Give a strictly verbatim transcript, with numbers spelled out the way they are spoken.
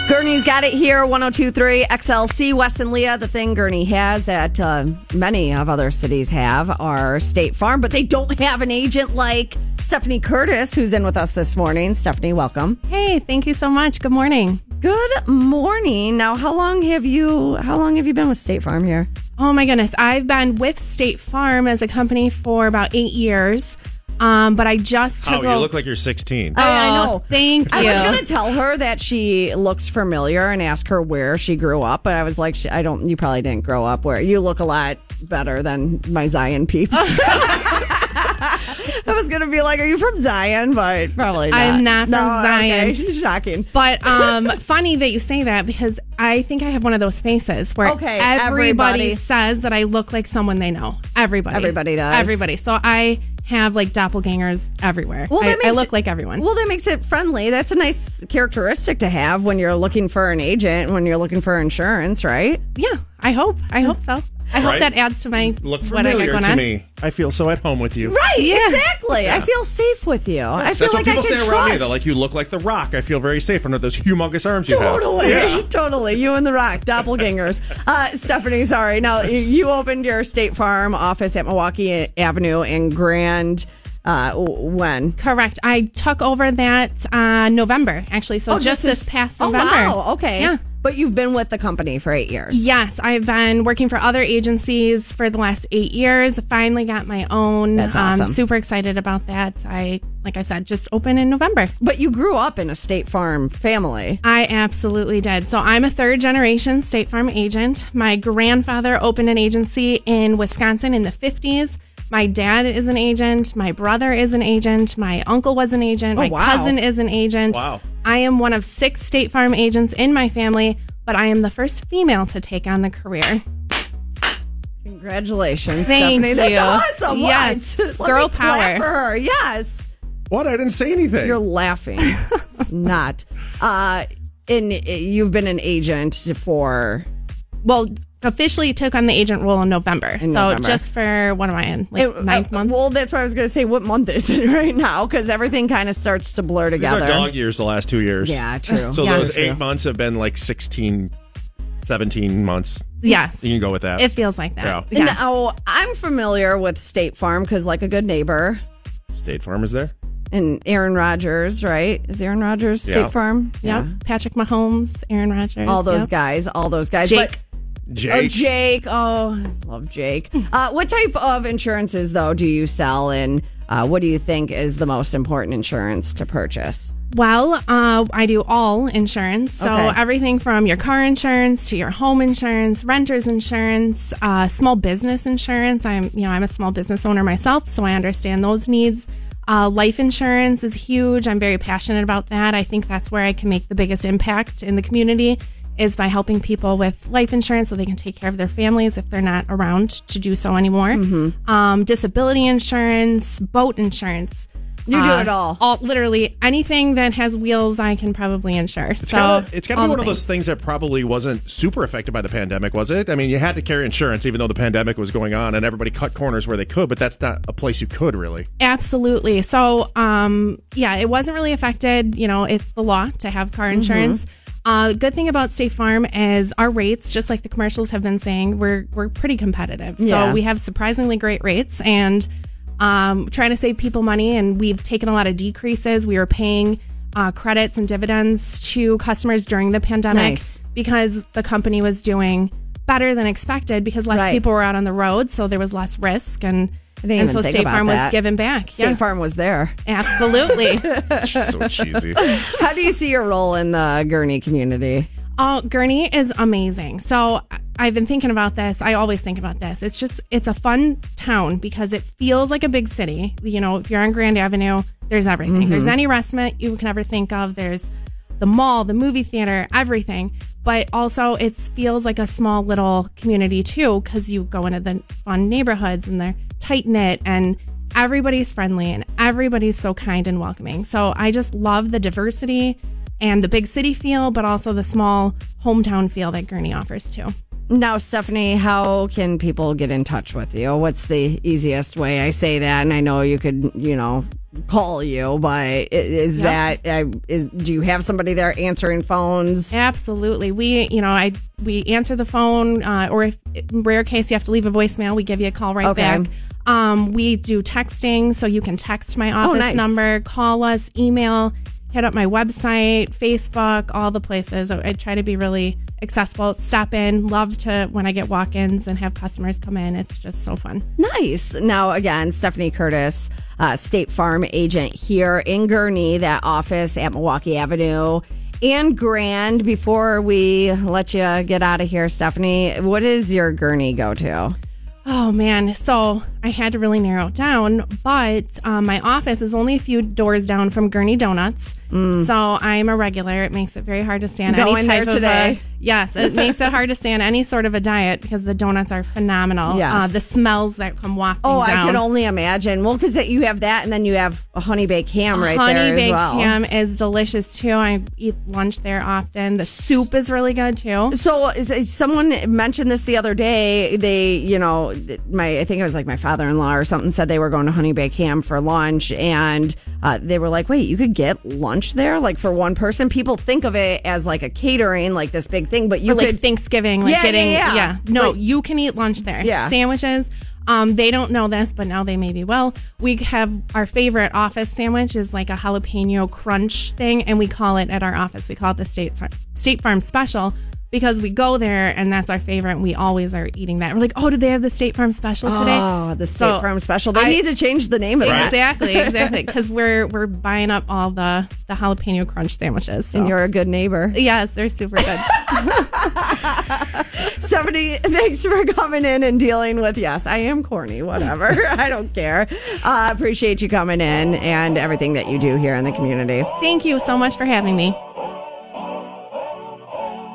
Gurney's got it here, one oh two point three X L C. Wes and Leah, the thing Gurney has that uh, many of other cities have are State Farm, but they don't have an agent like Stephanie Curtis, who's in with us this morning. Stephanie, welcome. Hey, thank you so much. Good morning. Good morning. Now, how long have you how long have you been with State Farm here? Oh my goodness, I've been with State Farm as a company for about eight years. Um, but I just took Oh, you look like you're sixteen. I, I know. Thank you. I was going to tell her that she looks familiar and ask her where she grew up, but I was like, I don't. You probably didn't grow up where. You look a lot better than my Zion peeps. I was going to be like, are you from Zion? But probably not. I'm not from no, Zion. Okay. Shocking. But um, funny that you say that because I think I have one of those faces where Okay, everybody, everybody. says that I look like someone they know. Everybody. Everybody does. Everybody. So I have like doppelgangers everywhere. Well, that I, makes I look it- like everyone. Well, that makes it friendly. That's a nice characteristic to have when you're looking for an agent, when you're looking for insurance, right? Yeah, I hope. I hope so. I hope Right. that adds to my Look what I got familiar going to on. me. I feel so at home with you. Right, Yeah. exactly. I feel safe with you. I Yes, feel that's like what people I can say trust. around me. They're like, you look like The Rock. I feel very safe under those humongous arms you have. Totally, Yeah. totally. You and The Rock, doppelgangers. Uh, Stephanie, sorry. Now, you opened your State Farm office at Milwaukee Avenue in Grand. Uh, when? Correct. I took over that uh, November, actually. So just this past oh, November. wow. Okay. Yeah. But you've been with the company for eight years. Yes, I've been working for other agencies for the last eight years. Finally got my own. That's Um, awesome. super excited about that. I, like I said, just opened in November. But you grew up in a State Farm family. I absolutely did. So I'm a third generation State Farm agent. My grandfather opened an agency in Wisconsin in the fifties. My dad is an agent. My brother is an agent. My uncle was an agent. Oh, my wow. cousin is an agent. Wow. I am one of six State Farm agents in my family, but I am the first female to take on the career. Congratulations, Thank Stephanie. That's you. awesome. Yes. What? Let Girl me clap power. for her. Yes. What? I didn't say anything. You're laughing. It's not. Uh, and you've been an agent for... Well, officially took on the agent role in November. In so November. just for, what am I in? Like It- ninth uh, month? Well, that's what I was going to say. What month is it right now? Because everything kind of starts to blur These together. are dog years the last two years. Yeah, true. So Yeah. those True. eight months have been like sixteen, seventeen months. Yes. You can go with that. It feels like that. Yeah. And Yes. Now, I'm familiar with State Farm because, like a good neighbor, State Farm is there. and Aaron Rodgers, right? Is Aaron Rodgers State Yeah. Farm? Yep. Patrick Mahomes, Aaron Rodgers. All those yep. guys, all those guys. Jake. But, Jake. Oh, Jake. Oh, I love Jake. Uh, what type of insurances, though, do you sell? And uh, what do you think is the most important insurance to purchase? Well, uh, I do all insurance. So Okay. everything from your car insurance to your home insurance, renter's insurance, uh, small business insurance. I'm, you know, I'm a small business owner myself, so I understand those needs. Uh, life insurance is huge. I'm very passionate about that. I think that's where I can make the biggest impact in the community is by helping people with life insurance so they can take care of their families if they're not around to do so anymore. Mm-hmm. Um, disability insurance, boat insurance. You do it all. all. Literally anything that has wheels, I can probably insure. It's so gotta, it's got to all be the one of those things. things that probably wasn't super affected by the pandemic, was it? I mean, you had to carry insurance even though the pandemic was going on and everybody cut corners where they could, but that's not a place you could really. Absolutely. So, um, yeah, it wasn't really affected. You know, it's the law to have car Mm-hmm. insurance. Uh, the good thing about State Farm is our rates, just like the commercials have been saying, we're we're pretty competitive. Yeah. So we have surprisingly great rates and um, trying to save people money. And we've taken a lot of decreases. We were paying uh, credits and dividends to customers during the pandemic Nice. because the company was doing better than expected because less Right. people were out on the road, so there was less risk and. I didn't And even so think State about Farm that. was giving back. State Yeah. Farm was there. Absolutely. So cheesy. How do you see your role in the Gurney community? Oh, Gurney is amazing. So I've been thinking about this. I always think about this. It's just, it's a fun town because it feels like a big city. You know, if you're on Grand Avenue, there's everything. Mm-hmm. There's any restaurant you can ever think of. There's the mall, the movie theater, everything. But also it feels like a small little community too because you go into the fun neighborhoods and they're tight knit and everybody's friendly and everybody's so kind and welcoming. So I just love the diversity and the big city feel, but also the small hometown feel that Gurney offers too. Now, Stephanie, how can people get in touch with you? What's the easiest way? I say that, and I know you could, you know, call you, but i- is Yep. that uh, is do you have somebody there answering phones? Absolutely. We, you know, I we answer the phone, uh, or if in rare case you have to leave a voicemail, we give you a call right Okay. back. Um, we do texting, so you can text my office nice. number, call us, email, hit up my website, Facebook, all the places. I, I try to be really accessible. Stop in. Love to when I get walk-ins and have customers come in. It's just so fun. Nice. Now, again, Stephanie Curtis, uh, State Farm agent here in Gurnee, that office at Milwaukee Avenue and Grand. Before we let you get out of here, Stephanie, what is your Gurnee go-to? Oh, man. So I had to really narrow it down, but um, my office is only a few doors down from Gurnee Donuts. So I'm a regular. It makes it very hard to stay on Going any there type today. of a, yes, it makes it hard to stay on any sort of a diet because the donuts are phenomenal. Yes. Uh, the smells that come wafting Oh, down. I can only imagine. Well, because you have that, and then you have a honey baked ham right Honey there as baked well. ham is delicious too. I eat lunch there often. The soup is really good too. So is, is someone mentioned this the other day. They, you know, my I think it was like my father-in-law or something said they were going to honey baked ham for lunch, and uh, they were like, "Wait, you could get lunch there, like for one person." People think of it as like a catering, like this big thing, but you Or like could. Thanksgiving, like Yeah, getting yeah, yeah. No, Like- you can eat lunch there. Yeah. Sandwiches. Um, they don't know this, but now they maybe will. We have our favorite office sandwich is like a jalapeno crunch thing, and we call it at our office. We call it the State State Farm Special because we go there and that's our favorite. And we always are eating that. We're like, oh, did they have the State Farm Special today? Oh, the State So, Farm Special. They I- need to change the name of that. Exactly, exactly. Because we're we're buying up all the the jalapeno crunch sandwiches. So. And you're a good neighbor. Yes, they're super good. Stephanie, thanks for coming in and dealing with, yes, I am corny, whatever. I don't care. Uh, appreciate you coming in and everything that you do here in the community. Thank you so much for having me.